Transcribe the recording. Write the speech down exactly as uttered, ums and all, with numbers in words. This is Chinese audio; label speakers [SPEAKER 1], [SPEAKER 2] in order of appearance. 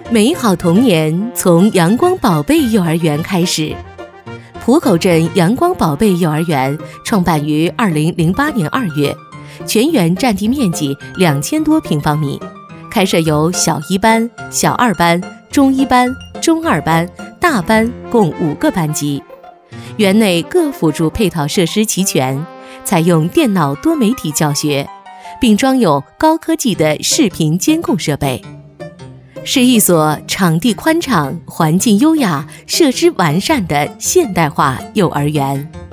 [SPEAKER 1] 美好童年从阳光宝贝幼儿园开始。浦口镇阳光宝贝幼儿园创办于二零零八年二月，全园占地面积两千多平方米，开设有小一班、小二班、中一班、中二班、大班共五个班级。园内各辅助配套设施齐全，采用电脑多媒体教学，并装有高科技的视频监控设备，是一所场地宽敞、环境优雅、设施完善的现代化幼儿园。